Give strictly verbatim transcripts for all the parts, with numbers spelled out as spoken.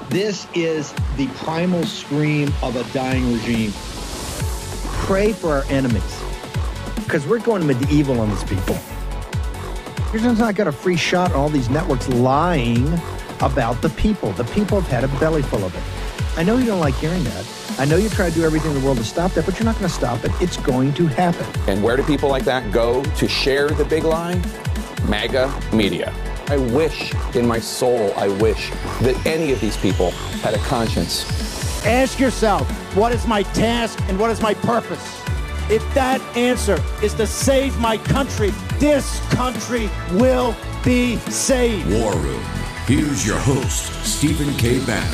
This is the primal scream of a dying regime. Pray for our enemies, because we're going medieval on these people. You're just not got a free shot on all these networks lying about the people. The people have had a belly full of it. I know you don't like hearing that. I know you try to do everything in the world to stop that, but you're not going to stop it. It's going to happen. And where do people like that go to share the big lie? MAGA media. I wish, in my soul, I wish that any of these people had a conscience. Ask yourself, what is my task and what is my purpose? If that answer is to save my country, this country will be saved. War Room. Here's your host, Stephen K. Bannon.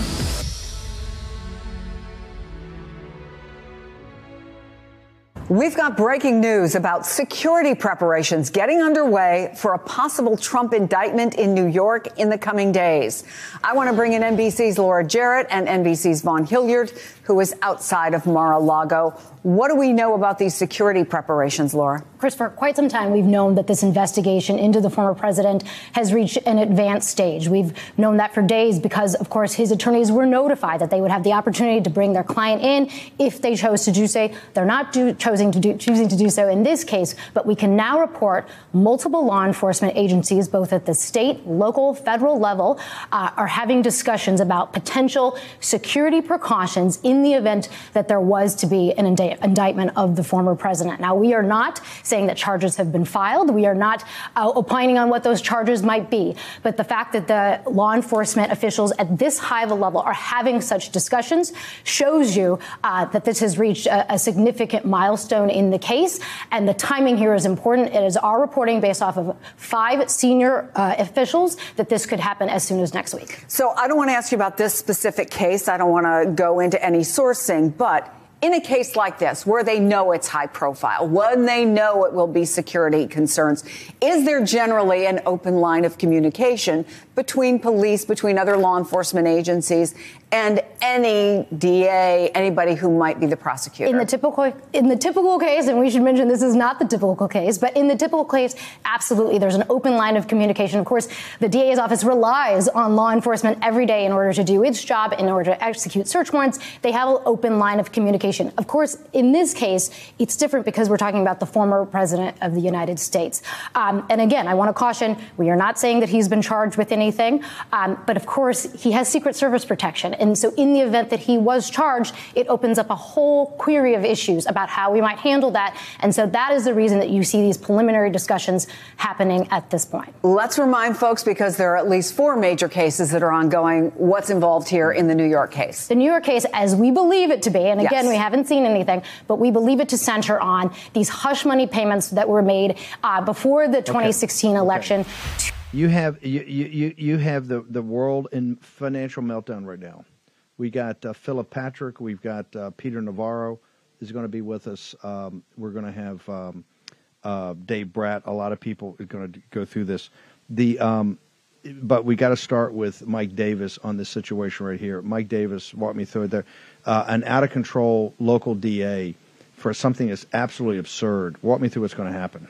We've got breaking news about security preparations getting underway for a possible Trump indictment in New York in the coming days. I want to bring in N B C's Laura Jarrett and N B C's Vaughn Hilliard, who is outside of Mar-a-Lago. What do we know about these security preparations, Laura? Chris, for quite some time, we've known that this investigation into the former president has reached an advanced stage. We've known that for days because, of course, his attorneys were notified that they would have the opportunity to bring their client in if they chose to do so. They're not do, choosing, to do, choosing to do so in this case, but we can now report multiple law enforcement agencies, both at the state, local, federal level, uh, are having discussions about potential security precautions in the event that there was to be an indictment. indictment of the former president. Now, we are not saying that charges have been filed. We are not uh, opining on what those charges might be. But the fact that the law enforcement officials at this high of a level are having such discussions shows you uh, that this has reached a, a significant milestone in the case. And the timing here is important. It is our reporting based off of five senior uh, officials that this could happen as soon as next week. So I don't want to ask you about this specific case. I don't want to go into any sourcing, but in a case like this, where they know it's high profile, when they know it will be security concerns, is there generally an open line of communication between police, between other law enforcement agencies, and any D A, anybody who might be the prosecutor? In the typical in the typical case, and we should mention this is not the typical case, but in the typical case, absolutely, there's an open line of communication. Of course, the D A's office relies on law enforcement every day in order to do its job, in order to execute search warrants. They have an open line of communication. Of course, in this case, it's different because we're talking about the former president of the United States. Um, and again, I want to caution, we are not saying that he's been charged with anything, um, but of course, he has Secret Service protection. And so in the event that he was charged, it opens up a whole query of issues about how we might handle that. And so that is the reason that you see these preliminary discussions happening at this point. Let's remind folks, because there are at least four major cases that are ongoing, what's involved here in the New York case. The New York case, as we believe it to be, and again, yes. we haven't seen anything, but we believe it to center on these hush money payments that were made uh, before the twenty sixteen okay. election. Okay. You have you, you, you have the, the world in financial meltdown right now. We got uh, Philip Patrick. We've got uh, Peter Navarro is going to be with us. Um, we're going to have um, uh, Dave Bratt. A lot of people are going to go through this. The um, but we got to start with Mike Davis on this situation right here. Mike Davis, walk me through it there. Uh, an out-of-control local D A for something that's absolutely absurd. Walk me through what's going to happen.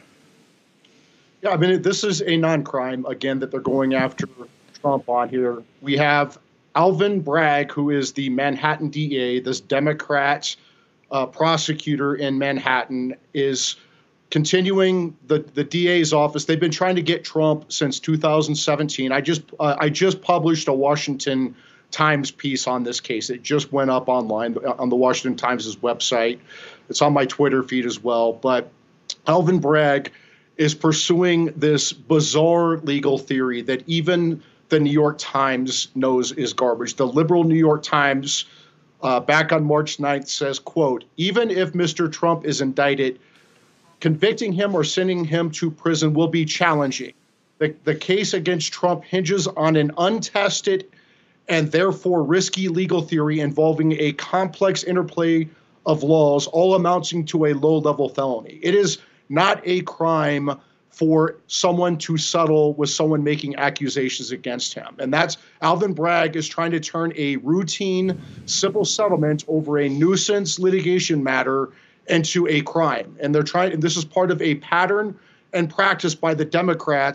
Yeah, I mean, this is a non-crime, again, that they're going after Trump on here. We have Alvin Bragg, who is the Manhattan D A, this Democrat uh, prosecutor in Manhattan, is continuing the, the D A's office. They've been trying to get Trump since two thousand seventeen. I just uh, I just published a Washington Times piece on this case. It just went up online on the Washington Times' website. It's on my Twitter feed as well. But Alvin Bragg is pursuing this bizarre legal theory that even the New York Times knows is garbage. The liberal New York Times uh, back on March ninth says, quote, even if Mister Trump is indicted, convicting him or sending him to prison will be challenging. The, the case against Trump hinges on an untested and therefore risky legal theory involving a complex interplay of laws, all amounting to a low-level felony. It is not a crime for someone to settle with someone making accusations against him. And that's Alvin Bragg is trying to turn a routine civil settlement over a nuisance litigation matter into a crime. And they're trying, and this is part of a pattern and practice by the Democrats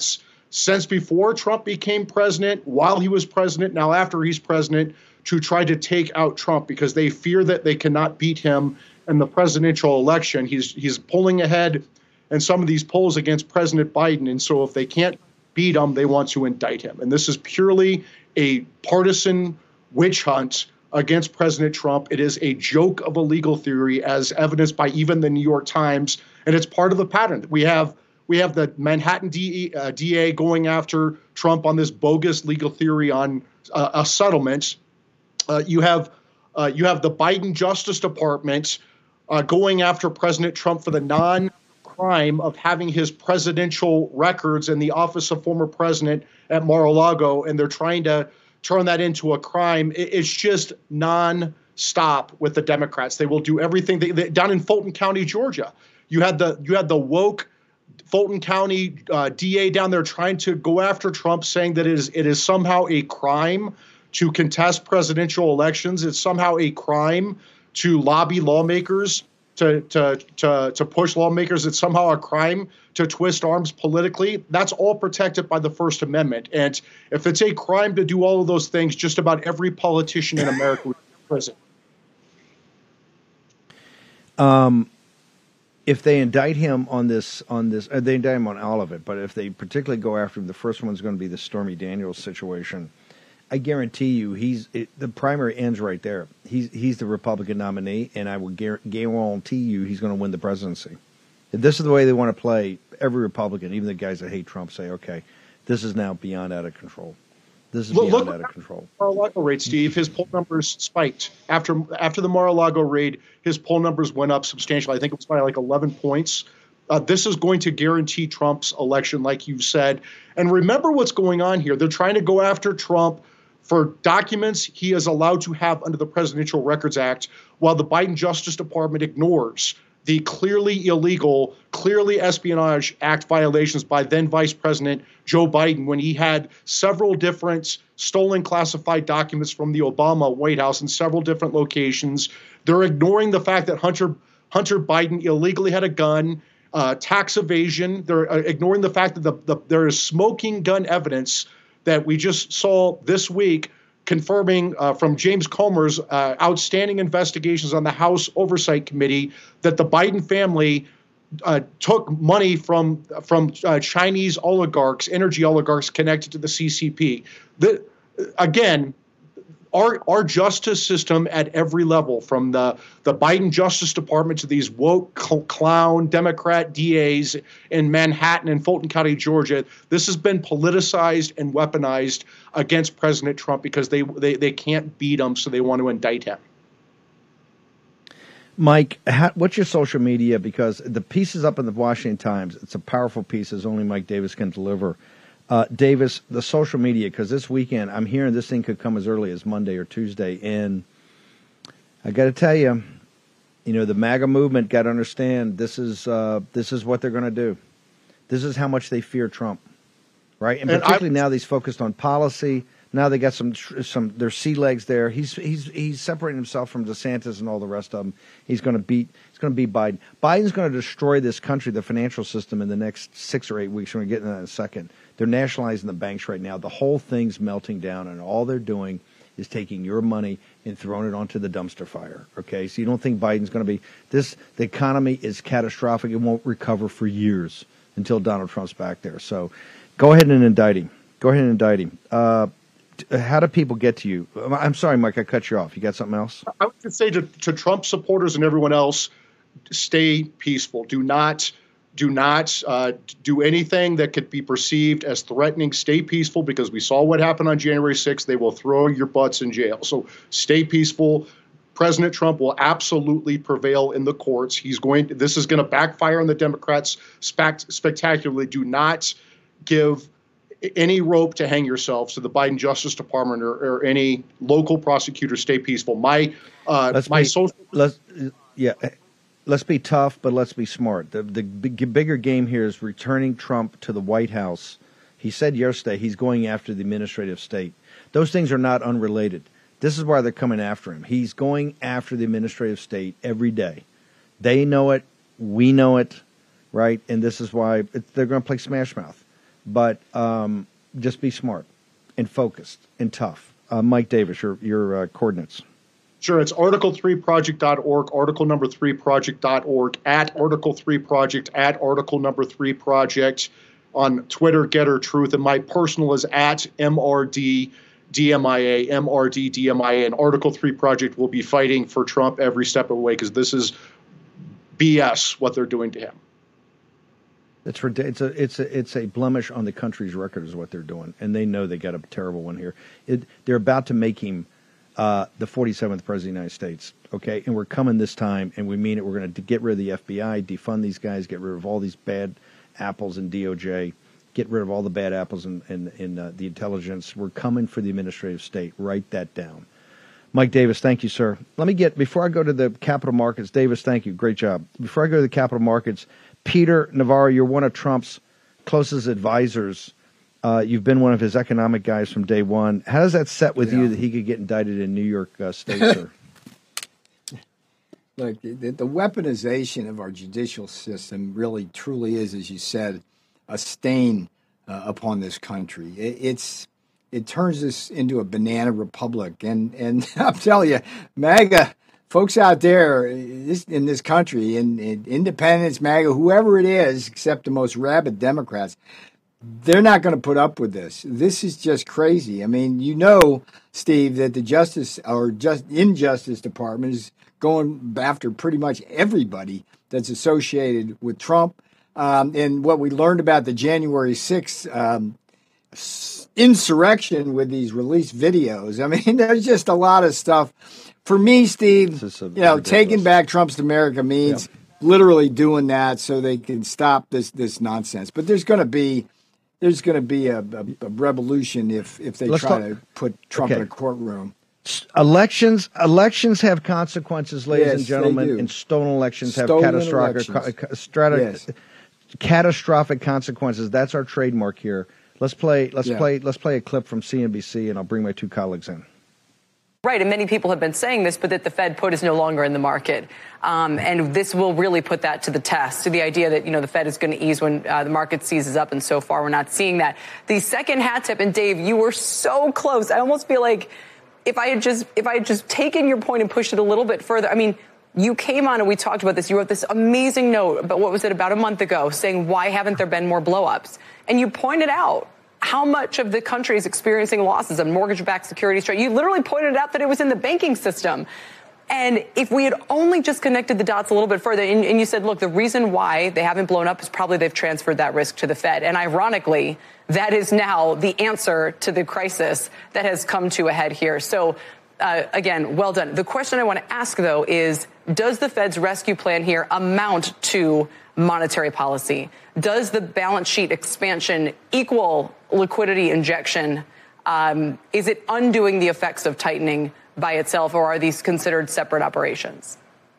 since before Trump became president, while he was president, now after he's president, to try to take out Trump because they fear that they cannot beat him in the presidential election. He's he's pulling ahead in some of these polls against President Biden. And so if they can't beat him, they want to indict him. And this is purely a partisan witch hunt against President Trump. It is a joke of a legal theory, as evidenced by even the New York Times. And it's part of the pattern. We have we have the Manhattan D A, uh, D A going after Trump on this bogus legal theory on uh, a settlement. Uh, you have uh, you have the Biden Justice Department uh, going after President Trump for the non-crime of having his presidential records in the office of former president at Mar-a-Lago, and they're trying to turn that into a crime. It, it's just non-stop with the Democrats. They will do everything. They, they, down in Fulton County, Georgia, you had the you had the woke Fulton County uh, D A down there trying to go after Trump, saying that it is it is somehow a crime to contest presidential elections. It's somehow a crime to lobby lawmakers, to, to, to, to push lawmakers. It's somehow a crime to twist arms politically. That's all protected by the First Amendment. And if it's a crime to do all of those things, just about every politician in America would be in prison. Um, if they indict him on this, on this, uh, they indict him on all of it, but if they particularly go after him, the first one's going to be the Stormy Daniels situation. I guarantee you, he's it, the primary ends right there. He's he's the Republican nominee, and I will guarantee you he's going to win the presidency. If this is the way they want to play, every Republican, even the guys that hate Trump, say, okay, this is now beyond out of control. This is beyond Look, out of control. Mar-a-Lago raid, Steve. His poll numbers spiked after after the Mar-a-Lago raid. His poll numbers went up substantially. I think it was by like eleven points. Uh, this is going to guarantee Trump's election, like you said. And remember what's going on here. They're trying to go after Trump for documents he is allowed to have under the Presidential Records Act, while the Biden Justice Department ignores the clearly illegal, clearly Espionage Act violations by then Vice President Joe Biden when he had several different stolen classified documents from the Obama White House in several different locations. They're ignoring the fact that Hunter Hunter Biden illegally had a gun, uh, tax evasion. They're uh, ignoring the fact that the, the, there is smoking gun evidence that we just saw this week, confirming uh, from James Comer's uh, outstanding investigations on the House Oversight Committee that the Biden family uh, took money from from uh, Chinese oligarchs, energy oligarchs connected to the C C P. The, again, our our justice system at every level, from the, the Biden Justice Department to these woke cl- clown Democrat D As in Manhattan and Fulton County, Georgia, this has been politicized and weaponized against President Trump because they, they, they can't beat him, so they want to indict him. Mike, how, what's your social media? Because the piece is up in the Washington Times. It's a powerful piece, as only Mike Davis can deliver. Uh, Davis, the social media, because this weekend I'm hearing this thing could come as early as Monday or Tuesday, and I got to tell you, you know, the MAGA movement got to understand this is uh, this is what they're going to do. This is how much they fear Trump, right? And, and particularly I, now he's focused on policy. Now they got some some their sea legs there. He's he's he's separating himself from DeSantis and all the rest of them. He's going to beat he's going to beat Biden. Biden's going to destroy this country, the financial system, in the next six or eight weeks. We're going to get into that in a second. They're nationalizing the banks right now. The whole thing's melting down, and all they're doing is taking your money and throwing it onto the dumpster fire. Okay, so you don't think Biden's going to be this? The economy is catastrophic. It won't recover for years until Donald Trump's back there. So go ahead and indict him. Go ahead and indict him. Uh, How do people get to you? I'm sorry, Mike, I cut you off. You got something else? I would just say to, to Trump supporters and everyone else, stay peaceful. Do not do not uh, do anything that could be perceived as threatening. Stay peaceful, because we saw what happened on January sixth. They will throw your butts in jail. So stay peaceful. President Trump will absolutely prevail in the courts. He's going to, this is going to backfire on the Democrats spect- spectacularly. Do not give any rope to hang yourself to the Biden Justice Department or, or any local prosecutor. Stay peaceful. My uh, let's my be, social let's yeah, let's be tough, but let's be smart. The the big, bigger game here is returning Trump to the White House. He said yesterday he's going after the administrative state. Those things are not unrelated. This is why they're coming after him. He's going after the administrative state every day. They know it. We know it, right? And this is why it, they're going to play Smash Mouth. but um, just be smart and focused and tough. Uh, Mike Davis, your your uh, coordinates. Sure, it's article three project dot org, article number three project dot org, at article three project, at article number three project, on Twitter, Getter Truth, and my personal is at M R D D M I A, M R D D M I A, and Article three Project will be fighting for Trump every step of the way because this is B S what they're doing to him. It's for, it's a it's a it's a blemish on the country's record is what they're doing, and they know they got a terrible one here. It, they're about to make him uh, the forty-seventh president of the United States. Okay, and we're coming this time, and we mean it. We're going to get rid of the F B I, defund these guys, get rid of all these bad apples in D O J, get rid of all the bad apples in in, in uh, the intelligence. We're coming for the administrative state. Write that down. Mike Davis, thank you, sir. Let me get before I go to the capital markets. Davis, thank you, great job. Before I go to the capital markets. Peter Navarro, you're one of Trump's closest advisors. Uh, you've been one of his economic guys from day one. How does that set with yeah. you that he could get indicted in New York uh, State, sir? Look, the, the weaponization of our judicial system really, truly is, as you said, a stain uh, upon this country. It, it's it turns us into a banana republic, and and I'll tell you, MAGA. Folks out there in this country, in, in independents, MAGA, whoever it is, except the most rabid Democrats, they're not going to put up with this. This is just crazy. I mean, you know, Steve, that the Justice or just Injustice Department is going after pretty much everybody that's associated with Trump. Um, and what we learned about the January sixth um, insurrection with these released videos, I mean, there's just a lot of stuff. For me, Steve, you know, ridiculous. Taking back Trump's America means yeah. literally doing that so they can stop this this nonsense. But there's going to be there's going to be a, a, a revolution if if they Let's try talk. to put Trump okay. in a courtroom. Elections elections have consequences, ladies yes, and gentlemen, and stolen elections stolen have catastrophic elections. Strata, yes. catastrophic consequences. That's our trademark here. Let's play. Let's yeah. play. Let's play a clip from C N B C, and I'll bring my two colleagues in. Right, and many people have been saying this, but that the Fed put is no longer in the market. Um, and this will really put that to the test, to the idea that, you know, the Fed is going to ease when uh, the market seizes up, and so far we're not seeing that. The second hat tip, and Dave, you were so close. I almost feel like if I had just if I had just taken your point and pushed it a little bit further, I mean, you came on and we talked about this. You wrote this amazing note, but what was it, about a month ago, saying why haven't there been more blowups? And you pointed out how much of the country is experiencing losses on mortgage-backed securities trade. You literally pointed out that it was in the banking system. And if we had only just connected the dots a little bit further, and, and you said, look, the reason why they haven't blown up is probably they've transferred that risk to the Fed. And ironically, that is now the answer to the crisis that has come to a head here. So, uh, again, well done. The question I want to ask, though, is does the Fed's rescue plan here amount to monetary policy? Does the balance sheet expansion equal liquidity injection? Um, is it undoing the effects of tightening by itself, or are these considered separate operations?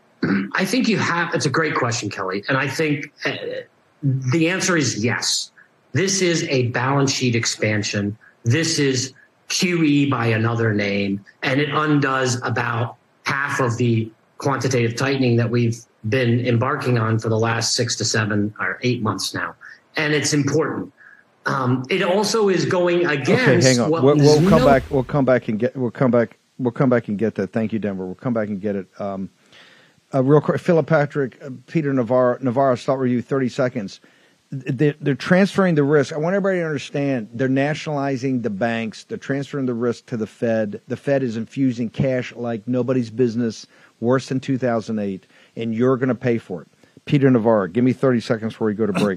I think you have. It's a great question, Kelly. And I think uh, the answer is yes. This is a balance sheet expansion. This is Q E by another name, and it undoes about half of the quantitative tightening that we've been embarking on for the last six to seven or eight months now. And it's important. Um, it also is going against. Okay, hang on. What we'll, we'll come no- back. We'll come back and get. We'll come back. We'll come back and get that. Thank you, Denver. We'll come back and get it. Um, uh, real quick, Philip Patrick, uh, Peter Navarro. Navarro, start with you. Thirty seconds. They're, they're transferring the risk. I want everybody to understand. They're nationalizing the banks. They're transferring the risk to the Fed. The Fed is infusing cash like nobody's business. Worse than two thousand eight, and you're going to pay for it. Peter Navarro, give me thirty seconds before we go to break.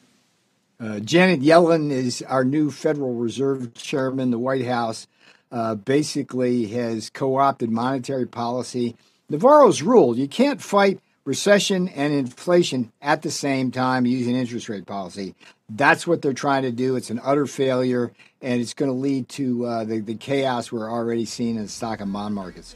Uh, Janet Yellen is our new Federal Reserve Chairman. The White House uh, basically has co-opted monetary policy. Navarro's rule, you can't fight recession and inflation at the same time using interest rate policy. That's what they're trying to do. It's an utter failure, and it's going to lead to uh, the, the chaos we're already seeing in the stock and bond markets.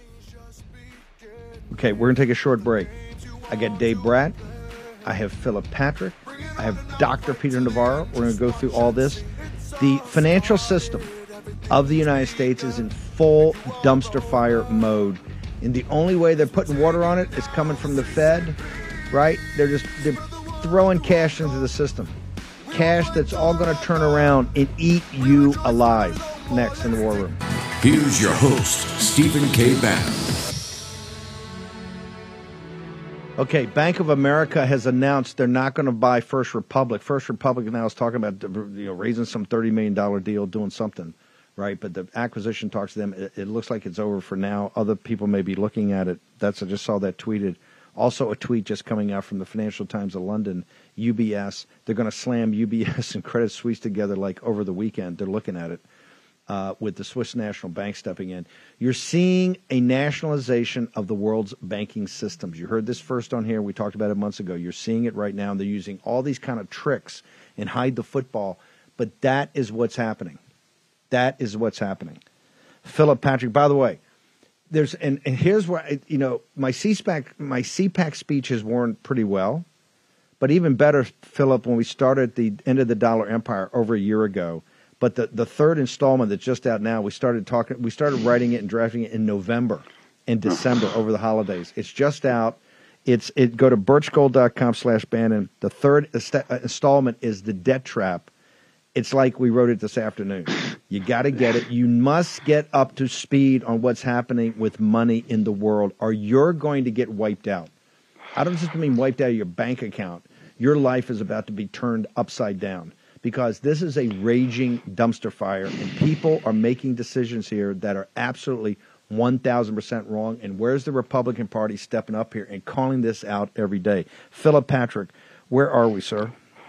Okay, we're going to take a short break. I got Dave Bratt. I have Philip Patrick. I have Doctor Peter Navarro. We're going to go through all this. The financial system of the United States is in full dumpster fire mode. And the only way they're putting water on it is coming from the Fed, right? They're just they're throwing cash into the system. cash that's all going to turn around and eat you alive. Next in the War Room. Here's your host, Stephen K. Bannon. Okay, Bank of America has announced they're not going to buy First Republic. First Republic now is talking about you know raising some thirty million dollars deal, doing something, right? But the acquisition talks to them. It, it looks like it's over for now. Other people may be looking at it. That's I just saw that tweeted. Also a tweet just coming out from the Financial Times of London, U B S. They're going to slam U B S and Credit Suisse together like over the weekend. They're looking at it. Uh, with the Swiss National Bank stepping in. You're seeing a nationalization of the world's banking systems. You heard this first on here. We talked about it months ago. You're seeing it right now. They're using all these kind of tricks and hide the football. But that is what's happening. That is what's happening. Philip Patrick, by the way, there's and, and here's where, I, you know, my C-SPAC, my C PAC speech has worn pretty well. But even better, Philip, when we started at the end of the dollar empire over a year ago, but the, the third installment that's just out now, we started talking. We started writing it and drafting it in November and December over the holidays. It's just out. It's it. Go to birchgold dot com slash Bannon. The third installment is The Debt Trap. It's like we wrote it this afternoon. You got to get it. You must get up to speed on what's happening with money in the world, or you're going to get wiped out. I don't just mean wiped out of your bank account. Your life is about to be turned upside down. Because this is a raging dumpster fire, and people are making decisions here that are absolutely one thousand percent wrong. And where's the Republican Party stepping up here and calling this out every day? Philip Patrick, where are we, sir?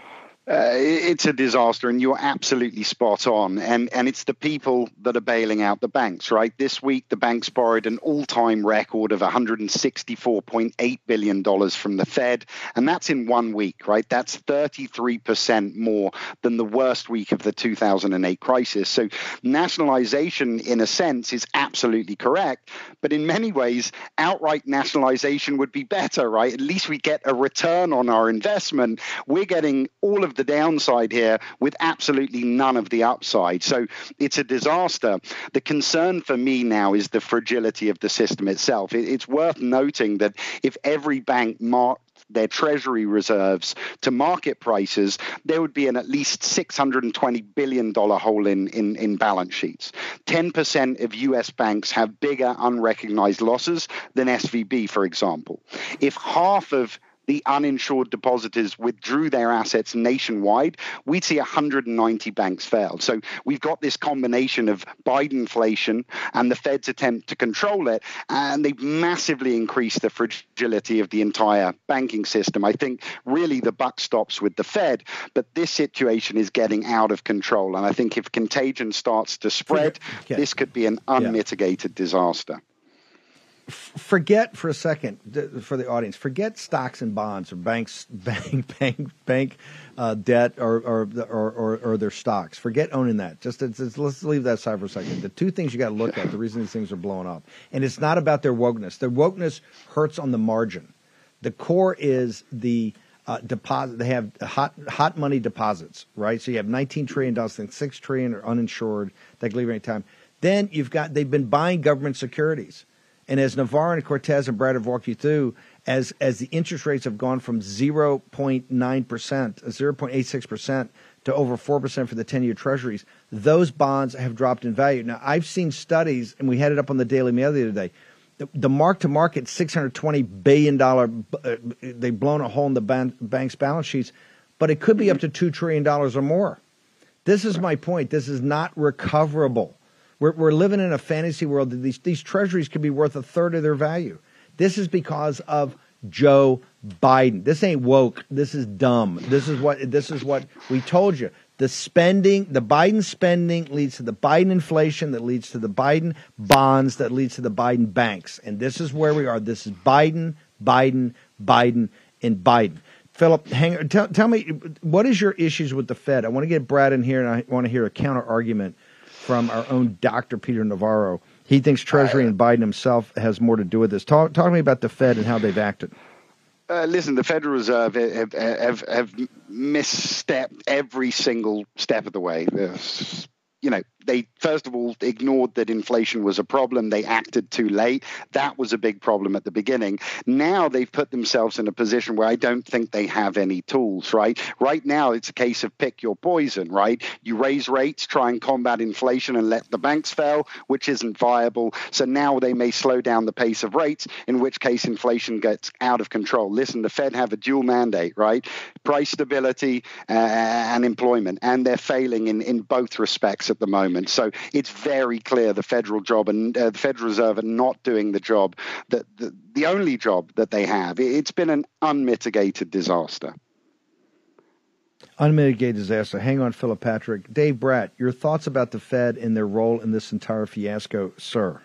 Uh, it's a disaster, and you're absolutely spot on. And and it's the people that are bailing out the banks, right? This week, the banks borrowed an all-time record of one hundred sixty-four point eight billion dollars from the Fed, and that's in one week, right? That's thirty-three percent more than the worst week of the two thousand eight crisis. So nationalization, in a sense, is absolutely correct, but in many ways, outright nationalization would be better, right? At least we get a return on our investment. We're getting all of the downside here with absolutely none of the upside. So it's a disaster. The concern for me now is the fragility of the system itself. It's worth noting that if every bank marked their treasury reserves to market prices, there would be an at least six hundred twenty billion dollars hole in, in, in balance sheets. ten percent of U S banks have bigger unrecognized losses than S V B, for example. If half of the uninsured depositors withdrew their assets nationwide, we'd see one hundred ninety banks fail. So we've got this combination of Bidenflation and the Fed's attempt to control it, and they've massively increased the fragility of the entire banking system. I think really the buck stops with the Fed, but this situation is getting out of control. And I think if contagion starts to spread, okay. this could be an unmitigated yeah. disaster. Forget for a second, for the audience, forget stocks and bonds or banks, bank, bank, bank uh, debt or or, or or or their stocks. Forget owning that. Just, just let's leave that aside for a second. The two things you got to look at, the reason these things are blowing up, and it's not about their wokeness. Their wokeness hurts on the margin. The core is the uh, deposit. They have hot hot money deposits, right? So you have nineteen trillion dollars, and six trillion are uninsured. That can leave any time. Then you've got they've been buying government securities. And as Navarro and Cortez and Brad have walked you through, as as the interest rates have gone from zero point nine percent, zero point eight six percent to over four percent for the ten-year treasuries, those bonds have dropped in value. Now, I've seen studies, and we had it up on the Daily Mail the other day, the, the mark-to-market six hundred twenty billion dollars, uh, they've blown a hole in the ban- bank's balance sheets, but it could be up to two trillion dollars or more. This is my point. This is not recoverable. We're, we're living in a fantasy world that these, these treasuries could be worth a third of their value. This is because of Joe Biden. This ain't woke. This is dumb. This is what this is what we told you. The spending, the Biden spending leads to the Biden inflation that leads to the Biden bonds that leads to the Biden banks. And this is where we are. This is Biden, Biden, Biden, and Biden. Philip, hang, tell, tell me, what is your issues with the Fed? I want to get Brad in here, and I want to hear a counter argument from our own Doctor Peter Navarro. He thinks Treasury and Biden himself has more to do with this. Talk, talk to me about the Fed and how they've acted. Uh, listen, the Federal Reserve have, have, have misstepped every single step of the way. There's, you know, they first of all ignored that inflation was a problem. They acted too late. That was a big problem at the beginning. Now they've put themselves in a position where I don't think they have any tools, right? Right now, it's a case of pick your poison, right? You raise rates, try and combat inflation and let the banks fail, which isn't viable. So now they may slow down the pace of rates, in which case inflation gets out of control. Listen, the Fed have a dual mandate, right? Price stability uh, and employment, and they're failing in, in both respects at the moment. So it's very clear the federal job and uh, the Federal Reserve are not doing the job, that the, the only job that they have. It's been an unmitigated disaster. Unmitigated disaster. Hang on, Philip Patrick. Dave Bratt, your thoughts about the Fed and their role in this entire fiasco, sir?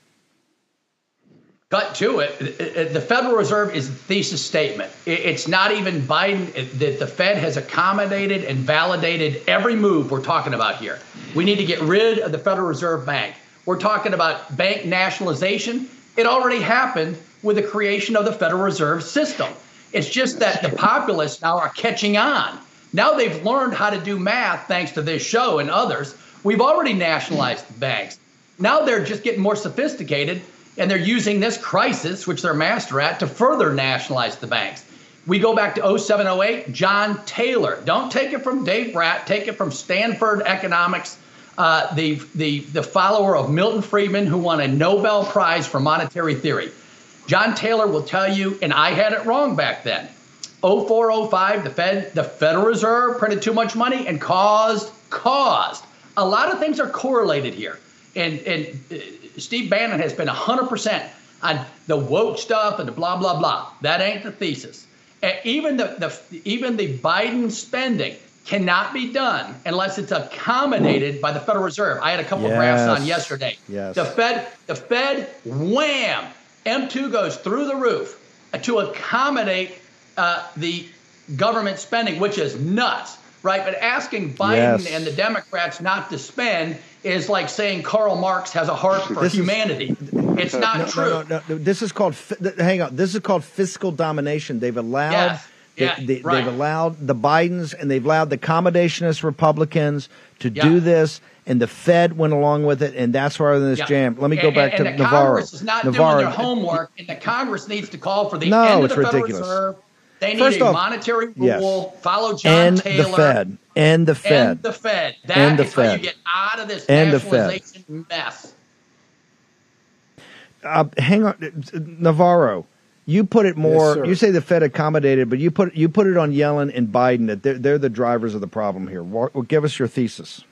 Cut to it. The Federal Reserve is a thesis statement. It's not even Biden that the Fed has accommodated and validated every move we're talking about here. We need to get rid of the Federal Reserve Bank. We're talking about bank nationalization. It already happened with the creation of the Federal Reserve System. It's just that the populists now are catching on. Now they've learned how to do math thanks to this show and others. We've already nationalized the banks. Now they're just getting more sophisticated, and they're using this crisis, which they're master at, to further nationalize the banks. We go back to oh seven oh eight, John Taylor. Don't take it from Dave Bratt. Take it from Stanford economics, uh, the, the, the follower of Milton Friedman, who won a Nobel Prize for monetary theory. John Taylor will tell you, and I had it wrong back then, oh four oh five, the Fed, the Federal Reserve printed too much money and caused, caused. A lot of things are correlated here. And, and uh, Steve Bannon has been one hundred percent on the woke stuff and the blah, blah, blah. That ain't the thesis. Uh, even the, the even the Biden spending cannot be done unless it's accommodated by the Federal Reserve. I had a couple yes. of graphs on yesterday. Yes. The Fed, the Fed, wham, M two goes through the roof to accommodate uh, the government spending, which is nuts, right? But asking Biden yes. and the Democrats not to spend is like saying Karl Marx has a heart for this humanity. Is, it's not no, true. No, no, no. This is called, hang on, this is called fiscal domination. They've allowed, yes. yeah, they, they, right. they've allowed the Bidens and they've allowed the accommodationist Republicans to yeah. do this, and the Fed went along with it, and that's why we're in this yeah. jam. Let me go and, back and to the Navarro. Congress is not Navarro. doing their homework, and the Congress needs to call for the no, end of it's the Federal ridiculous. Reserve. They need First a off, monetary rule, yes. follow John and Taylor. the Fed. And the Fed. And the Fed. That and the is Fed. how you get out of this and nationalization mess. Uh, hang on, Navarro. You put it more. Yes, you say the Fed accommodated, but you put you put it on Yellen and Biden that they're, they're the drivers of the problem here. Well, give us your thesis.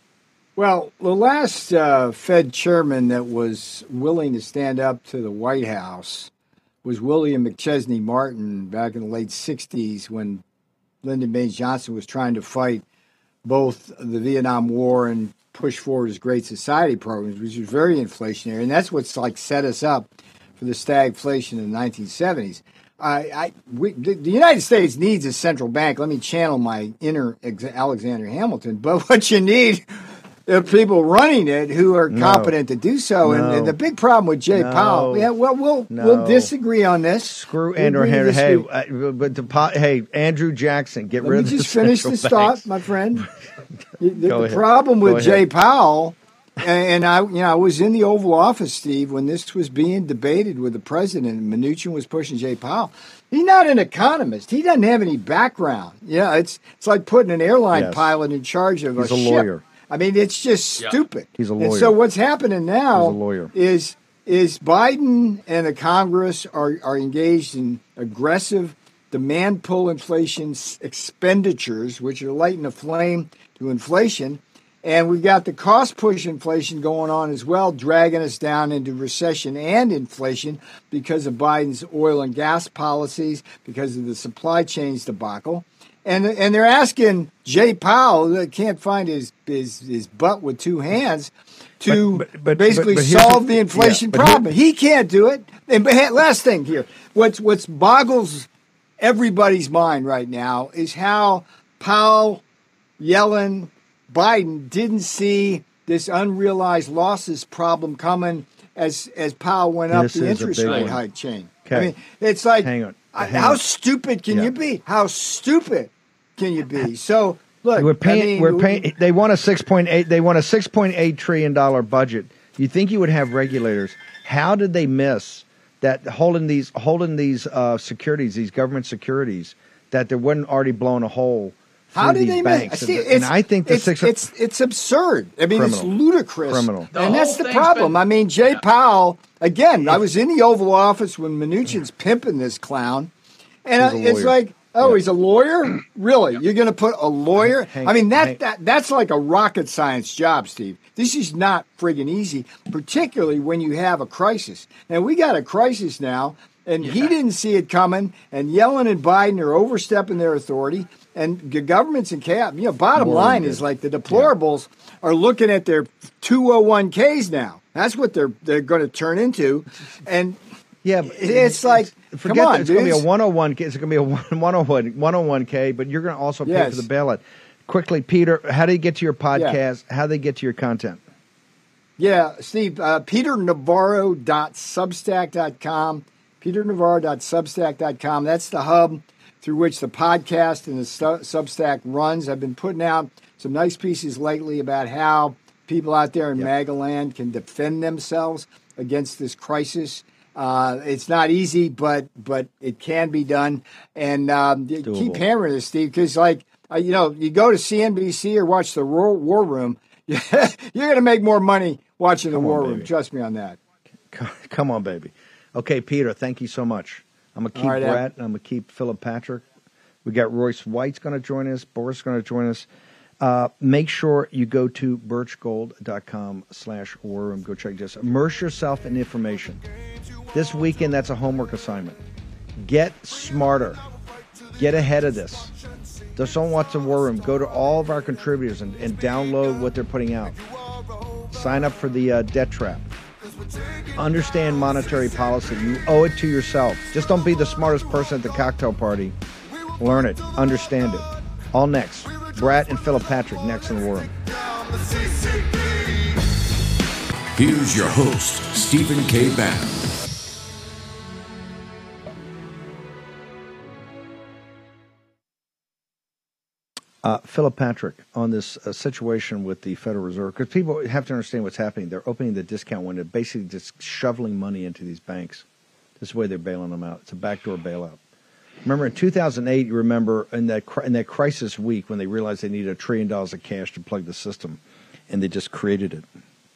Well, the last uh, Fed chairman that was willing to stand up to the White House was William McChesney Martin back in the late sixties when Lyndon Baines Johnson was trying to fight both the Vietnam War and push forward his Great Society programs, which was very inflationary. And that's what's like set us up for the stagflation in the nineteen seventies. I, I, we, the, the United States needs a central bank. Let me channel my inner Alexander Hamilton. But what you need are people running it who are No. competent to do so. No. And, and the big problem with Jay No. Powell, yeah, well, we'll No. we'll disagree on this. Screw We'll Andrew agree to Henry. Hey, disagree. uh, but the, po- hey, Andrew Jackson, get Let rid me of just the finish central this banks. thought, my friend. The, the, Go the ahead. problem Go with Jay ahead. Powell, and, and I, you know, I was in the Oval Office, Steve, when this was being debated with the president, and Mnuchin was pushing Jay Powell. He's not an economist. He doesn't have any background. Yeah, it's it's like putting an airline Yes. pilot in charge of He's a, a ship. lawyer. I mean, it's just Yeah. stupid. He's a And lawyer. so what's happening now He's a lawyer. is is Biden and the Congress are, are engaged in aggressive demand pull inflation s- expenditures, which are lighting a flame to inflation. And we've got the cost push inflation going on as well, dragging us down into recession and inflation because of Biden's oil and gas policies, because of the supply chains debacle. And and they're asking Jay Powell, that can't find his, his, his butt with two hands, to But- but- but- basically but here's solve the- the inflation yeah, but here- problem. He can't do it. And but hey, last thing here, what's what's boggles everybody's mind right now is how Powell, Yellen, Biden didn't see this unrealized losses problem coming as as Powell went up This the is a interest big rate one. hike chain. Okay. I mean, it's like, Hang on. I- Hang how on. stupid can Yeah. you be? How stupid can you be? So Look, we're paying. I mean, we're we- paying. They want a six point eight. They want a six point eight trillion dollar budget. You think you would have regulators? How did they miss that holding these holding these uh, securities, these government securities, that there wasn't already blown a hole? How through did these they banks? make? See, and, and I think the it's, six. it's it's absurd. I mean, Criminal. it's ludicrous. Criminal. The and that's whole the thing's problem. been- I mean, Jay Powell again. I was in the Oval Office when Mnuchin's pimping this clown, and He's uh, a it's lawyer. like, oh, Yeah. he's a lawyer. Really? You're going to put a lawyer? Hank- I mean, that, Hank- that that's like a rocket science job, Steve. This is not friggin' easy, particularly when you have a crisis. And we got a crisis now. And he didn't see it coming. And Yellen and Biden are overstepping their authority. And the government's in chaos. You know, bottom Warren line did. is like the deplorables are looking at their two oh one Ks now. That's what they're they're going to turn into. And Yeah, but it's like, forget come on, that it's going to be a dudes. one oh one K. It's going to be a one oh one K, but you're going to also pay Yes. for the bailout. Quickly, Peter, how do you get to your podcast? How do they get to your content? Yeah, Steve, uh, peter navarro dot substack dot com. peter navarro dot substack dot com. That's the hub through which the podcast and the su- Substack runs. I've been putting out some nice pieces lately about how people out there in Yep. MAGA land can defend themselves against this crisis. Uh, it's not easy, but but it can be done. And um, keep doable. hammering this, Steve, because like uh, you know, you go to C N B C or watch the War, War Room, you're going to make more money watching the Come on, War Room. baby. Trust me on that. Come on, baby. Okay, Peter, thank you so much. I'm going to keep All right, Ab. Brett, and I'm going to keep Philip Patrick. We got Royce White's going to join us. Boris is going to join us. Uh, make sure you go to birchgold.com slash war room. Go check this. Immerse yourself in information. This weekend, that's a homework assignment. Get smarter. Get ahead of this. Just don't watch the war room. Go to all of our contributors and, and download what they're putting out. Sign up for the uh, debt trap. Understand monetary policy. You owe it to yourself. Just don't be the smartest person at the cocktail party. Learn it. Understand it. All next. Brett and Philip Patrick next in the war room. Here's your host, Stephen K. Bannon. Uh, Philip Patrick, on this uh, situation with the Federal Reserve, because people have to understand what's happening. They're opening the discount window, basically just shoveling money into these banks. This is the way they're bailing them out. It's a backdoor bailout. Remember in two thousand eight, you remember in that in that crisis week when they realized they needed a trillion dollars of cash to plug the system, and they just created it.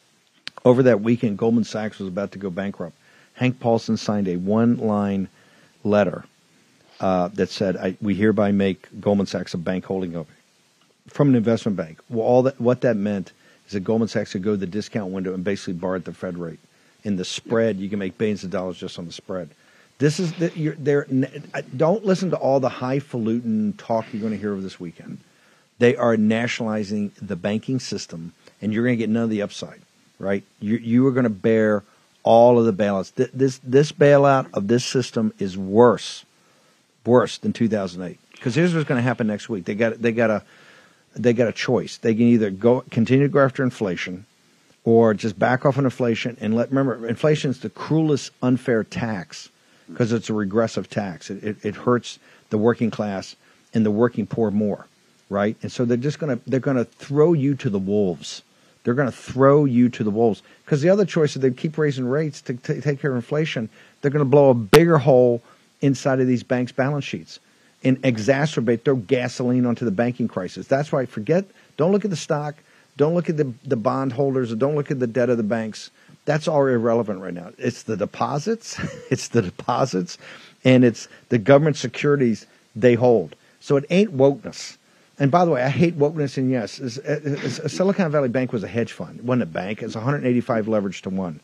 Over that weekend, Goldman Sachs was about to go bankrupt. Hank Paulson signed a one-line letter uh, that said, I, "We hereby make Goldman Sachs a bank holding company from an investment bank." Well, all that what that meant is that Goldman Sachs could go to the discount window and basically borrow at the Fed rate. In the spread, you can make billions of dollars just on the spread. This is the, you're, there. Don't listen to all the highfalutin talk you're going to hear over this weekend. They are nationalizing the banking system, and you're going to get none of the upside. Right? You you are going to bear all of the bailouts. This this bailout of this system is worse, worse than two thousand eight. Because here's what's going to happen next week. They got they got a they got a choice. They can either go continue to go after inflation, or just back off on inflation and let. Remember, inflation is the cruelest unfair tax because it's a regressive tax. It, it it hurts the working class and the working poor more, right? And so they're just going to they're going to throw you to the wolves. They're going to throw you to the wolves because the other choice is they keep raising rates to t- take care of inflation. They're going to blow a bigger hole inside of these banks' balance sheets and exacerbate, throw gasoline onto the banking crisis. That's why forget, don't look at the stock, don't look at the, the bond holders, or don't look at the debt of the banks. That's all irrelevant right now. It's the deposits, it's the deposits, and it's the government securities they hold. So it ain't wokeness. And by the way, I hate wokeness, and yes, it's, it's, it's, Silicon Valley Bank was a hedge fund. It wasn't a bank. It's one hundred eighty-five leverage to one.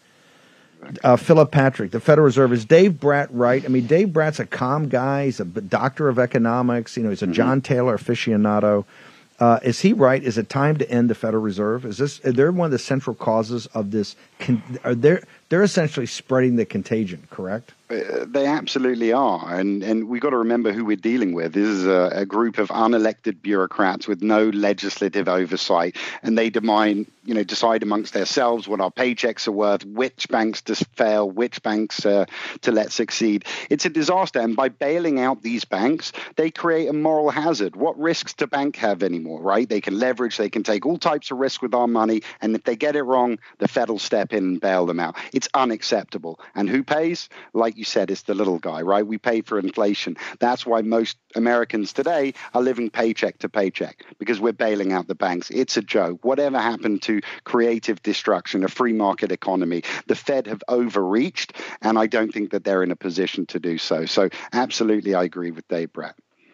Uh, Philip Patrick, the Federal Reserve. Is Dave Bratt right? I mean, Dave Bratt's a calm guy. He's a doctor of economics. You know, he's a John Taylor aficionado. Uh, is he right? Is it time to end the Federal Reserve? Is this? Are they one of the central causes of this? Can, are there they're essentially spreading the contagion, correct? Uh, they absolutely are. And and we got to remember who we're dealing with. This is a, a group of unelected bureaucrats with no legislative oversight. And they demand, you know, decide amongst themselves what our paychecks are worth, which banks to fail, which banks uh, to let succeed. It's a disaster. And by bailing out these banks, they create a moral hazard. What risks do banks have anymore, right? They can leverage, they can take all types of risk with our money. And if they get it wrong, the Fed will step in and bail them out. It's unacceptable. And who pays? Like you said, it's the little guy, right? We pay for inflation. That's why most Americans today are living paycheck to paycheck, because we're bailing out the banks. It's a joke. Whatever happened to creative destruction, a free market economy? The Fed have overreached, and I don't think that they're in a position to do so. So absolutely, I agree with Dave Brat.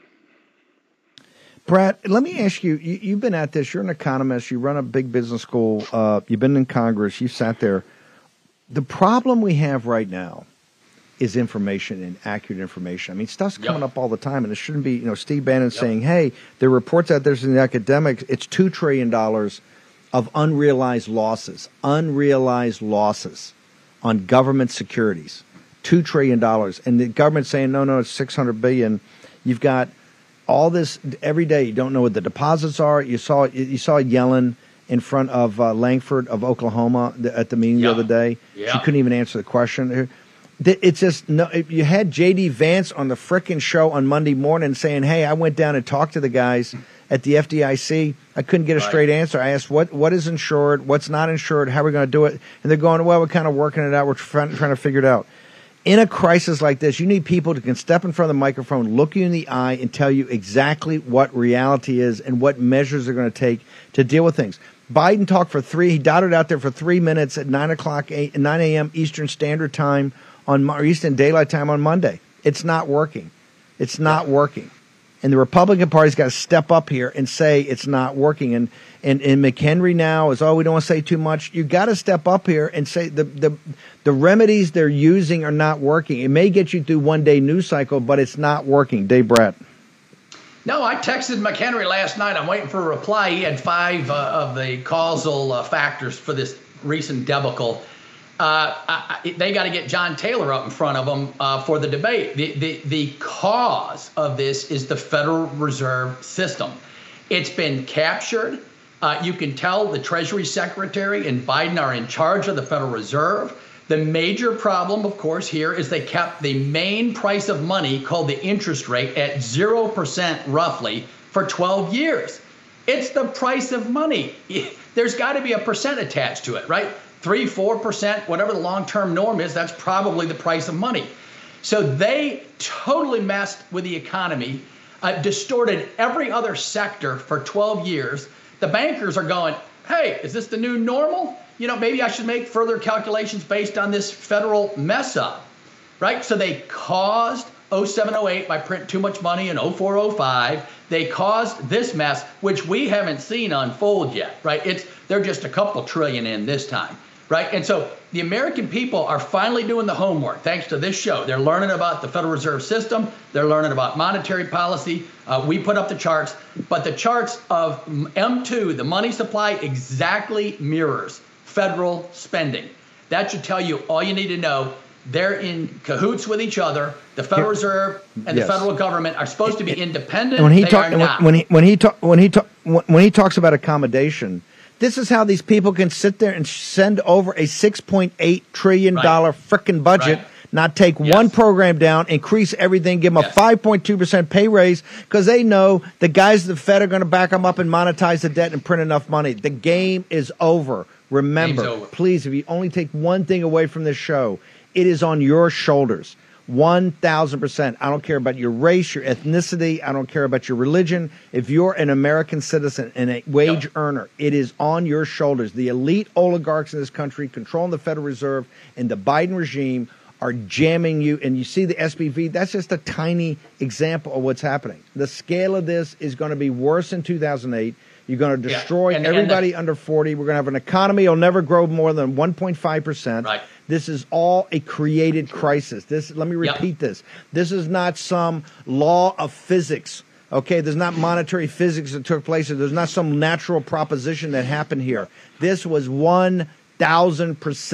Brad, let me ask you, you, you've been at this, you're an economist, you run a big business school, uh, you've been in Congress, you sat there. The problem we have right now is information and accurate information. I mean, stuff's coming yep. up all the time, and it shouldn't be, you know, Steve Bannon yep. saying, hey, there are reports out there in the academics, it's two trillion dollars of unrealized losses, unrealized losses on government securities, two trillion dollars. And the government's saying, no, no, it's six hundred billion dollars. You've got all this every day. You don't know what the deposits are. You saw you saw Yellen in front of uh, Langford of Oklahoma at the meeting yeah. the other day. Yeah. She couldn't even answer the question. It's just no. You had J D Vance on the frickin' show on Monday morning saying, "Hey, I went down and talked to the guys at the F D I C. I couldn't get a straight right. answer. I asked what what is insured, what's not insured, how are we going to do it?" And they're going, "Well, we're kind of working it out. We're trying, trying to figure it out." In a crisis like this, you need people who can step in front of the microphone, look you in the eye, and tell you exactly what reality is and what measures they're going to take to deal with things. Biden talked for three. He dotted out there for three minutes at nine o'clock, nine a.m. Eastern Standard Time on or Eastern Daylight Time on Monday. It's not working. It's not working. And the Republican Party's got to step up here and say it's not working. And and, and McHenry now is, oh, we don't want to say too much. You got to step up here and say the, the the remedies they're using are not working. It may get you through one day news cycle, but it's not working. Dave Brat. No, I texted McHenry last night. I'm waiting for a reply. He had five uh, of the causal uh, factors for this recent debacle. Uh, I, I, they got to get John Taylor up in front of them uh, for the debate. The, the the cause of this is the Federal Reserve System. It's been captured. Uh, you can tell the Treasury Secretary and Biden are in charge of the Federal Reserve. The major problem, of course, here is they kept the main price of money, called the interest rate, at zero percent roughly for twelve years. It's the price of money. There's got to be a percent attached to it, right? Three, four percent, whatever the long-term norm is, that's probably the price of money. So they totally messed with the economy, uh, distorted every other sector for twelve years. The bankers are going, hey, is this the new normal? You know, maybe I should make further calculations based on this federal mess up, right? So they caused oh seven oh eight by printing too much money in oh four oh five. They caused this mess, which we haven't seen unfold yet, right? It's they're just a couple trillion in this time. Right. And so the American people are finally doing the homework thanks to this show. They're learning about the Federal Reserve System. They're learning about monetary policy. Uh, we put up the charts, but the charts of M two, the money supply, exactly mirrors federal spending. That should tell you all you need to know. They're in cahoots with each other. The Federal Reserve and yes. the federal government are supposed to be independent. And when he they talk, are not. When he when he talk, when he talk, when he talks about accommodation. This is how these people can sit there and send over a six point eight trillion dollars right. frickin' budget, right. not take yes. one program down, increase everything, give them yes. a five point two percent pay raise, because they know the guys at the Fed are going to back them up and monetize the debt and print enough money. The game is over. Remember, over. Please, if you only take one thing away from this show, it is on your shoulders. one thousand percent. I don't care about your race, your ethnicity. I don't care about your religion. If you're an American citizen and a wage yep. earner, it is on your shoulders. The elite oligarchs in this country controlling the Federal Reserve and the Biden regime are jamming you. And you see the S P V, that's just a tiny example of what's happening. The scale of this is going to be worse in two thousand eight. You're going to destroy yeah. and, everybody and the, under forty. We're going to have an economy that'll never grow more than one point five percent. Right. This is all a created crisis. This, let me repeat yep. this. This is not some law of physics. Okay, there's not monetary physics that took place. There's not some natural proposition that happened here. This was one thousand percent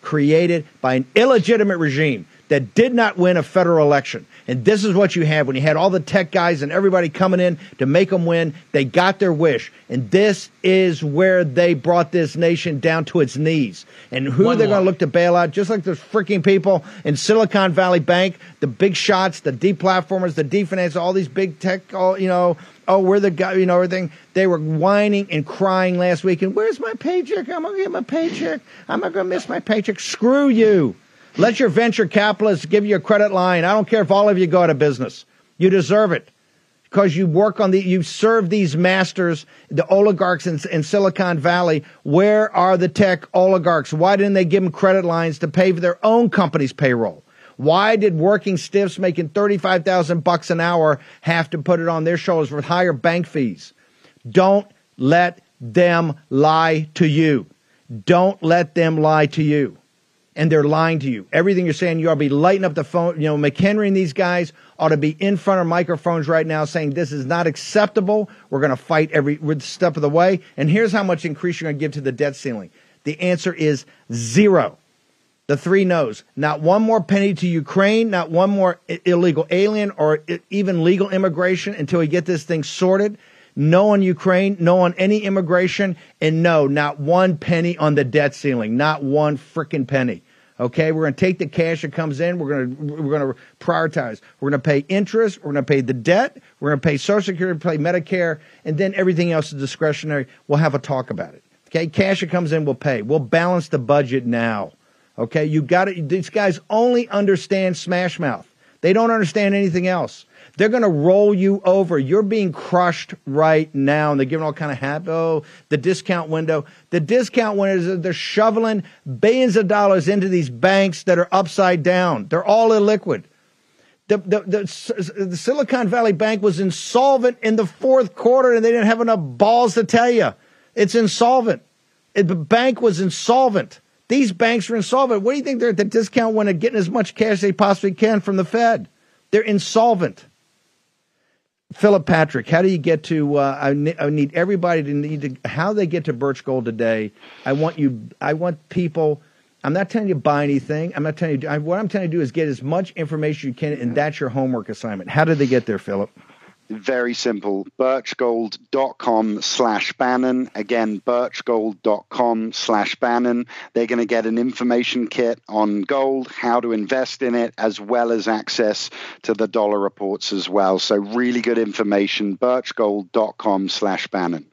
created by an illegitimate regime that did not win a federal election. And this is what you had when you had all the tech guys and everybody coming in to make them win. They got their wish. And this is where they brought this nation down to its knees. And who One they're more. going to look to bail out, just like those freaking people in Silicon Valley Bank, the big shots, the deplatformers, the definance, all these big tech, all, you know, oh, we're the guy, you know, everything. They were whining and crying last week. And where's my paycheck? I'm going to get my paycheck. I'm not going to miss my paycheck. Screw you. Let your venture capitalists give you a credit line. I don't care if all of you go out of business. You deserve it because you work on the, you serve these masters, the oligarchs in, in Silicon Valley. Where are the tech oligarchs? Why didn't they give them credit lines to pay for their own company's payroll? Why did working stiffs making thirty-five thousand bucks an hour have to put it on their shoulders with higher bank fees? Don't let them lie to you. Don't let them lie to you. And they're lying to you. Everything you're saying, you ought to be lighting up the phone. You know, McHenry and these guys ought to be in front of microphones right now saying this is not acceptable. We're going to fight every step of the way. And here's how much increase you're going to give to the debt ceiling. The answer is zero. The three no's. Not one more penny to Ukraine, not one more illegal alien or even legal immigration until we get this thing sorted. No on Ukraine, no on any immigration, and no, not one penny on the debt ceiling, not one frickin' penny. Okay, we're going to take the cash that comes in. We're going to we're going to prioritize. We're going to pay interest. We're going to pay the debt. We're going to pay Social Security, pay Medicare, and then everything else is discretionary. We'll have a talk about it. Okay, cash that comes in, we'll pay. We'll balance the budget now. Okay, you got it. These guys only understand Smash Mouth. They don't understand anything else. They're going to roll you over. You're being crushed right now, and they're giving all kind of happy. Oh, the discount window. The discount window is they're shoveling billions of dollars into these banks that are upside down. They're all illiquid. The, the, the, the Silicon Valley Bank was insolvent in the fourth quarter, and they didn't have enough balls to tell you. It's insolvent. It, the bank was insolvent. These banks are insolvent. What do you think they're at the discount window getting as much cash as they possibly can from the Fed? They're insolvent. Philip Patrick, how do you get to? Uh, I, ne- I need everybody to need to. How they get to Birch Gold today? I want you. I want people. I'm not telling you to buy anything. I'm not telling you. I, what I'm telling you to do is get as much information you can, and that's your homework assignment. How did they get there, Philip? Very simple. birchgold.com slash Bannon. Again, birchgold.com slash Bannon. They're going to get an information kit on gold, how to invest in it, as well as access to the dollar reports as well. So really good information. birchgold.com slash Bannon.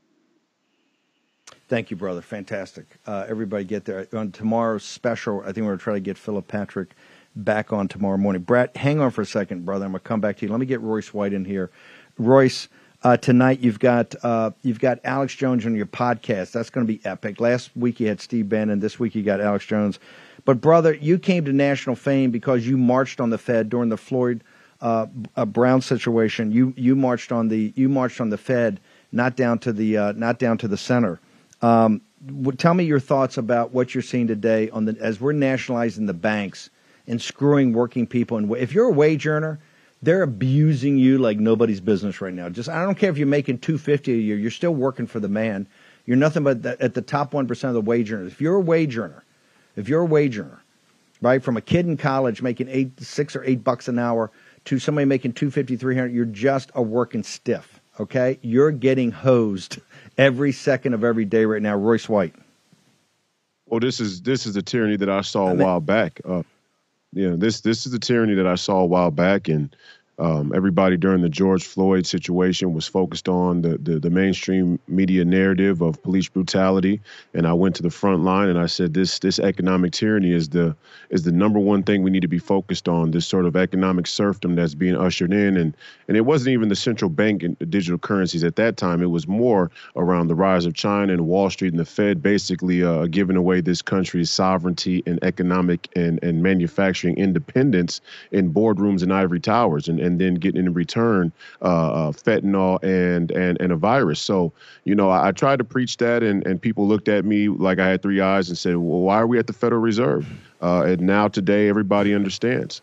Thank you, brother. Fantastic. Uh, everybody get there. On tomorrow's special, I think we're going to try to get Philip Patrick back on tomorrow morning. Brett, hang on for a second, brother. I'm going to come back to you. Let me get Royce White in here. Royce, uh, tonight you've got uh, you've got Alex Jones on your podcast. That's going to be epic. Last week you had Steve Bannon. This week you got Alex Jones. But, brother, you came to national fame because you marched on the Fed during the Floyd uh, uh, Brown situation. You you marched on the you marched on the Fed, not down to the uh, not down to the center. Um, tell me your thoughts about what you're seeing today on the as we're nationalizing the banks and screwing working people. And if you're a wage earner, they're abusing you like nobody's business right now. Just I don't care if you're making two hundred fifty dollars a year, you're still working for the man. You're nothing but the, at the top one percent of the wage earners. If you're a wage earner, if you're a wage earner, right, from a kid in college making eight, six or eight bucks an hour to somebody making two hundred fifty, three hundred, you're just a working stiff. Okay, you're getting hosed every second of every day right now. Royce White. Well, this is this is the tyranny that I saw a while back. Uh, Yeah, this this is the tyranny that I saw a while back, and um, everybody during the George Floyd situation was focused on the, the the mainstream media narrative of police brutality. And I went to the front line and I said, this this economic tyranny is the is the number one thing we need to be focused on. This sort of economic serfdom that's being ushered in, and and it wasn't even the central bank and the digital currencies at that time. It was more around the rise of China and Wall Street and the Fed, basically uh, giving away this country's sovereignty and economic and and manufacturing independence in boardrooms and ivory towers, and and then getting in return uh, uh, fentanyl and, and and a virus. So, you know, I, I tried to preach that, and, and people looked at me like I had three eyes and said, well, why are we at the Federal Reserve? Uh, and now today, everybody understands.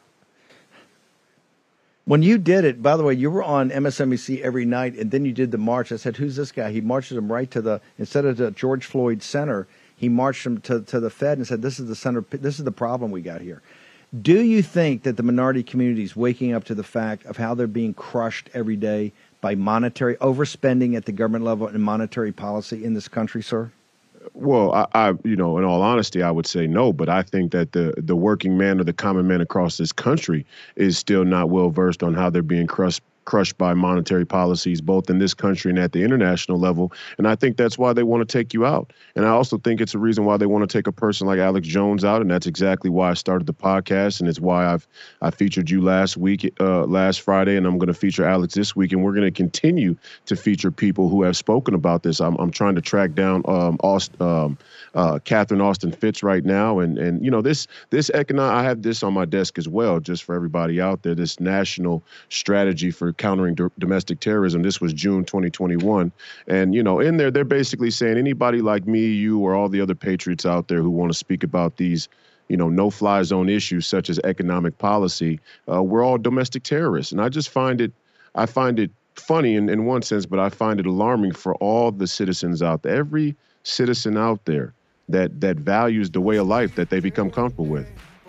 When you did it, by the way, you were on M S N B C every night, and then you did the march. I said, who's this guy? He marches them right to the, instead of the George Floyd Center, He marched them to, to the Fed and said, this is the center, this is the problem we got here. Do you think that the minority community is waking up to the fact of how they're being crushed every day by monetary overspending at the government level and monetary policy in this country, sir? Well, I, I, you know, in all honesty, I would say no. But I think that the the working man or the common man across this country is still not well versed on how they're being crushed crushed by monetary policies, both in this country and at the international level. And I think that's why they want to take you out. And I also think it's a reason why they want to take a person like Alex Jones out. And that's exactly why I started the podcast. And it's why I've I featured you last week, uh, last Friday, and I'm going to feature Alex this week. And we're going to continue to feature people who have spoken about this. I'm, I'm trying to track down um, Aust, um, uh, Catherine Austin Fitts right now. And, and you know, this this economic, I have this on my desk as well, just for everybody out there, this national strategy for countering d- domestic terrorism. This was June twenty twenty-one. And, you know, in there, they're basically saying anybody like me, you, or all the other patriots out there who want to speak about these, you know, no-fly zone issues such as economic policy, uh, we're all domestic terrorists. And I just find it, I find it funny in, in one sense, but I find it alarming for all the citizens out there, every citizen out there that, that values the way of life that they become comfortable with.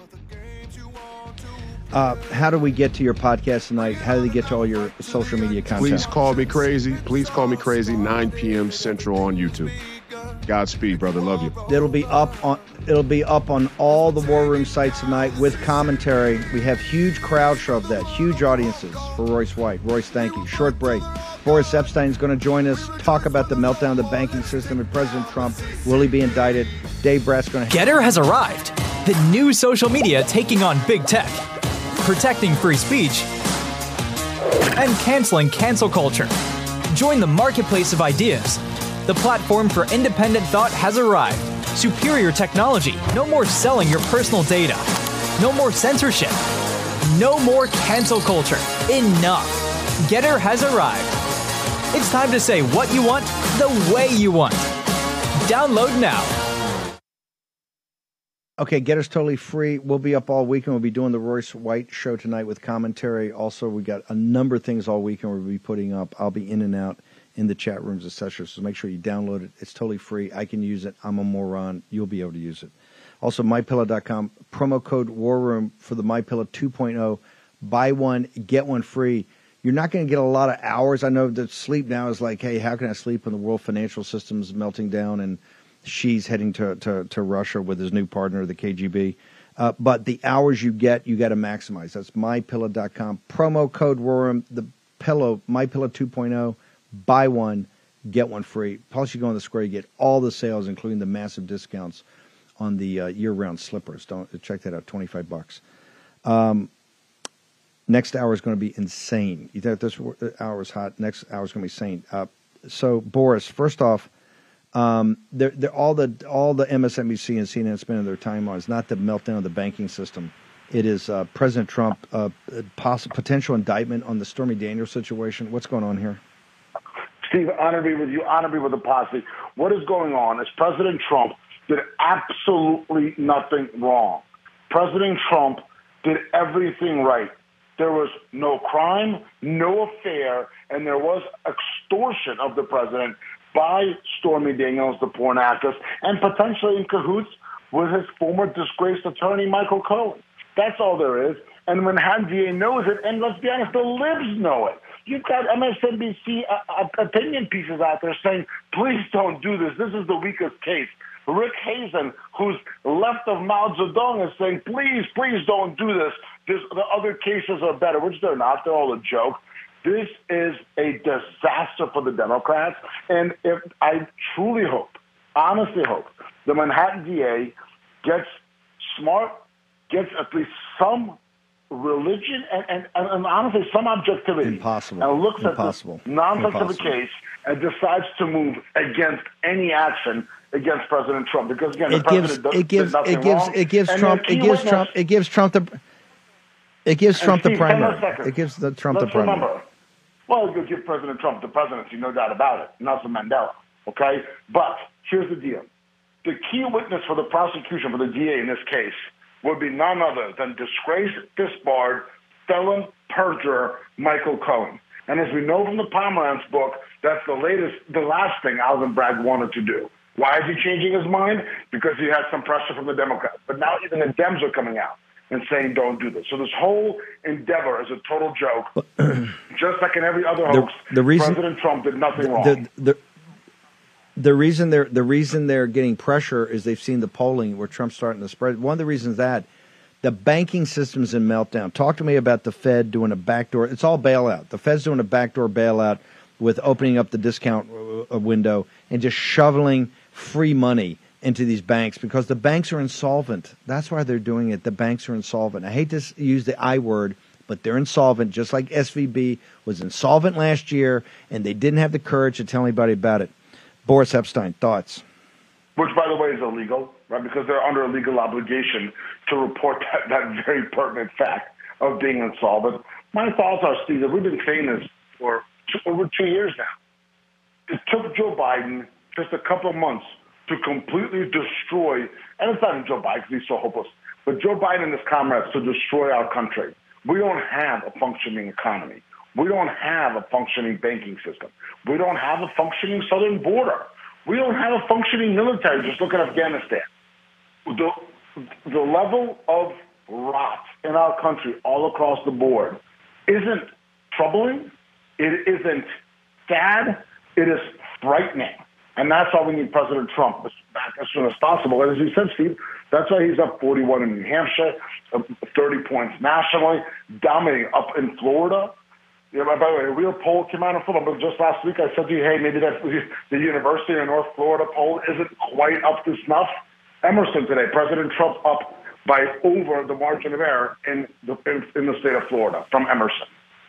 Uh, how do we get to your podcast tonight? How do they get to all your social media content? Please call me crazy. Please call me crazy. nine p.m. Central on YouTube. Godspeed, brother. Love you. It'll be up on it'll be up on all the War Room sites tonight with commentary. We have huge crowd show of that, huge audiences for Royce White. Royce, thank you. Short break. Boris Epstein is going to join us, talk about the meltdown of the banking system and President Trump. Will he be indicted? Dave Bratt's going to... Getter has arrived. The new social media taking on big tech, protecting free speech, and canceling cancel culture. Join the marketplace of ideas. The platform for independent thought has arrived. Superior technology. No more selling your personal data. No more censorship. No more cancel culture. Enough. Getter has arrived. It's time to say what you want, the way you want. Download now. Okay, Getter's totally free. We'll be up all weekend. We'll be doing the Royce White show tonight with commentary. Also, we got a number of things all weekend we'll be putting up. I'll be in and out in the chat rooms, et cetera. So make sure you download it. It's totally free. I can use it. I'm a moron. You'll be able to use it. Also, my pillow dot com, promo code War Room for the MyPillow two point oh. Buy one, get one free. You're not going to get a lot of hours. I know that sleep now is like, hey, how can I sleep when the world financial system's melting down and Xi's heading to, to, to Russia with his new partner, the K G B. Uh, but the hours you get, you got to maximize. That's my pillow dot com. Promo code War Room, the pillow, MyPillow two point oh. Buy one, get one free. Plus, you go on the square, you get all the sales, including the massive discounts on the uh, year-round slippers. Don't check that out, twenty-five bucks. Um, next hour is going to be insane. You think this hour is hot? Next hour is going to be insane. Uh, so, Boris, first off, um, they're, they're all the all the M S N B C and C N N spending their time on is not the meltdown of the banking system. It is uh, President Trump, uh, poss- potential indictment on the Stormy Daniels situation. What's going on here? Steve, honor me with you, honor me with the posse. What is going on is President Trump did absolutely nothing wrong. President Trump did everything right. There was no crime, no affair, and there was extortion of the president by Stormy Daniels, the porn actress, and potentially in cahoots with his former disgraced attorney, Michael Cohen. That's all there is. And the Manhattan D A knows it, and let's be honest, the libs know it. You've got M S N B C uh, opinion pieces out there saying, please don't do this. This is the weakest case. Rick Hazen, who's left of Mao Zedong, is saying, please, please don't do this. This the other cases are better, which they're not. They're all a joke. This is a disaster for the Democrats. And if I truly hope, honestly hope, the Manhattan D A gets smart, gets at least some religion and, and, and honestly some objectivity. Impossible. And looks Impossible. at the nonsense Impossible. of the case and decides to move against any action against President Trump. Because again, the It gives president does, it gives did nothing it gives wrong. it gives And Trump their key it gives witness- Trump it gives Trump the it gives And Trump the Steve, hang on a primary. second. It gives the Trump Let's the primary. remember, well, you'll give President Trump the presidency, no doubt about it. Nelson Mandela, okay? But here's the deal. The key witness for the prosecution for the D A in this case would be none other than disgraced, disbarred, felon, perjurer Michael Cohen. And as we know from the Pomerantz book, that's the latest, the last thing Alvin Bragg wanted to do. Why is he changing his mind? Because he had some pressure from the Democrats. But now even the Dems are coming out and saying don't do this. So this whole endeavor is a total joke. Just like in every other hoax, the, the reason, President Trump did nothing wrong. The, the, the reason they're the reason they're getting pressure is they've seen the polling where Trump's starting to spread. One of the reasons that the banking system's in meltdown. Talk to me about the Fed doing a backdoor. It's all bailout. The Fed's doing a backdoor bailout with opening up the discount window and just shoveling free money into these banks because the banks are insolvent. That's why they're doing it. The banks are insolvent. I hate to use the I word, but they're insolvent, just like S V B was insolvent last year, and they didn't have the courage to tell anybody about it. Boris Epstein, thoughts? Which, by the way, is illegal, right? Because they're under a legal obligation to report that, that very pertinent fact of being insolvent. My thoughts are, Steve, that we've been saying this for two, over two years now. It took Joe Biden just a couple of months to completely destroy, and it's not even Joe Biden because he's so hopeless, but Joe Biden and his comrades to destroy our country. We don't have a functioning economy. We don't have a functioning banking system. We don't have a functioning southern border. We don't have a functioning military. Just look at Afghanistan. The, the level of rot in our country all across the board isn't troubling. It isn't sad. It is frightening. And that's why we need President Trump back as soon as possible. And as you said, Steve, that's why he's up forty-one in New Hampshire, thirty points nationally, dominating up in Florida. Yeah, by the way, a real poll came out in Florida. But just last week I said to you, hey, maybe that's the University of North Florida poll isn't quite up to snuff. Emerson today, President Trump up by over the margin of error in the, in, in the state of Florida from Emerson.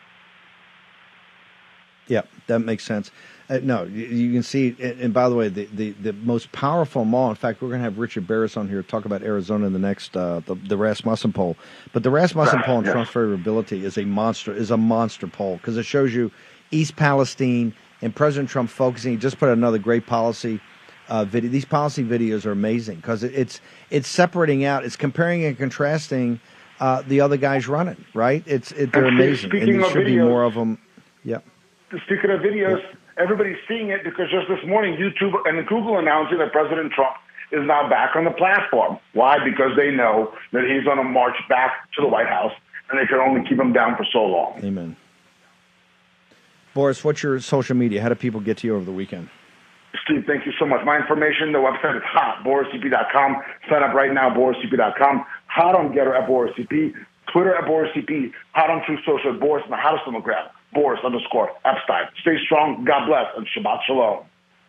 Yeah, that makes sense. Uh, no, you, you can see, and, and by the way, the, the, the most powerful mall, in fact, we're going to have Richard Barris on here to talk about Arizona in the next, uh, the, the Rasmussen poll. But the Rasmussen Right, poll on yes. Trump's favorability is a monster, is a monster poll because it shows you East Palestine and President Trump focusing. He just put out another great policy uh, video. These policy videos are amazing because it, it's it's separating out, it's comparing and contrasting uh, the other guys running, right? It's it, They're And amazing. speaking And there of should be videos- more of them. Yeah. Speaking of videos, everybody's seeing it because just this morning, YouTube and Google announcing that President Trump is now back on the platform. Why? Because they know that he's going to march back to the White House, and they can only keep him down for so long. Amen. Boris, what's your social media? How do people get to you over the weekend? Steve, thank you so much. My information, the website is hot, boris c p dot com. Sign up right now, boris c p dot com. Hot on Getter at Boris C P. Twitter at Boris C P. Hot on True Social at Boris, and the hottest on the ground. Boris underscore Epstein. Stay strong. God bless, and Shabbat Shalom.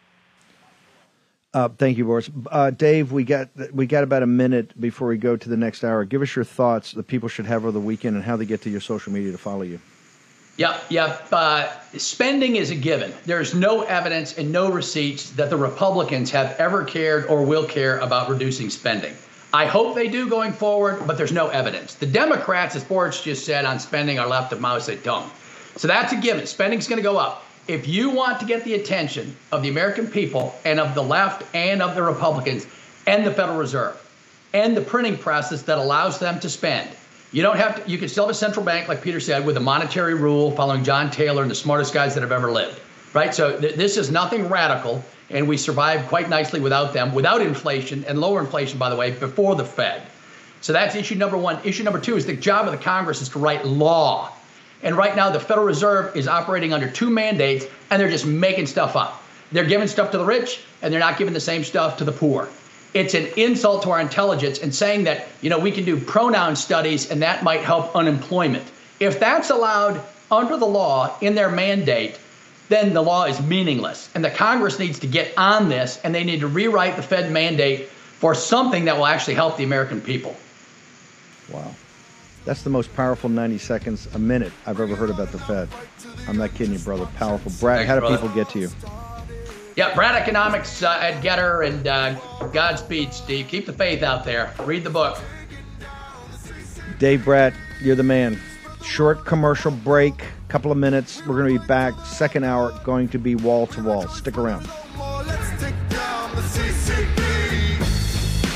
Uh, thank you, Boris. Uh, Dave, we got we got about a minute before we go to the next hour. Give us your thoughts that people should have over the weekend and how they get to your social media to follow you. Yep, yep. Uh, spending is a given. There's no evidence and no receipts that the Republicans have ever cared or will care about reducing spending. I hope they do going forward, but there's no evidence. The Democrats, as Boris just said, on spending are left of Mao Zedong. So that's a given. Spending's going to go up. If you want to get the attention of the American people and of the left and of the Republicans and the Federal Reserve and the printing process that allows them to spend, you don't have to, you can still have a central bank, like Peter said, with a monetary rule following John Taylor and the smartest guys that have ever lived, right? So th- this is nothing radical, and we survived quite nicely without them, without inflation, and lower inflation, by the way, before the Fed. So that's issue number one. Issue number two is the job of the Congress is to write law. And right now, the Federal Reserve is operating under two mandates, and they're just making stuff up. They're giving stuff to the rich, and they're not giving the same stuff to the poor. It's an insult to our intelligence and saying that, you know, we can do pronoun studies and that might help unemployment. If that's allowed under the law in their mandate, then the law is meaningless. And the Congress needs to get on this, and they need to rewrite the Fed mandate for something that will actually help the American people. Wow. That's the most powerful ninety seconds a minute I've ever heard about the Fed. I'm not kidding you, brother. Powerful. Brad, Thanks, how do brother. people get to you? Yeah, Brad Economics uh, at Getter, and uh, Godspeed, Steve. Keep the faith out there. Read the book. Dave Bratt, you're the man. Short commercial break, couple of minutes. We're going to be back. Second hour, going to be wall to wall. Stick around.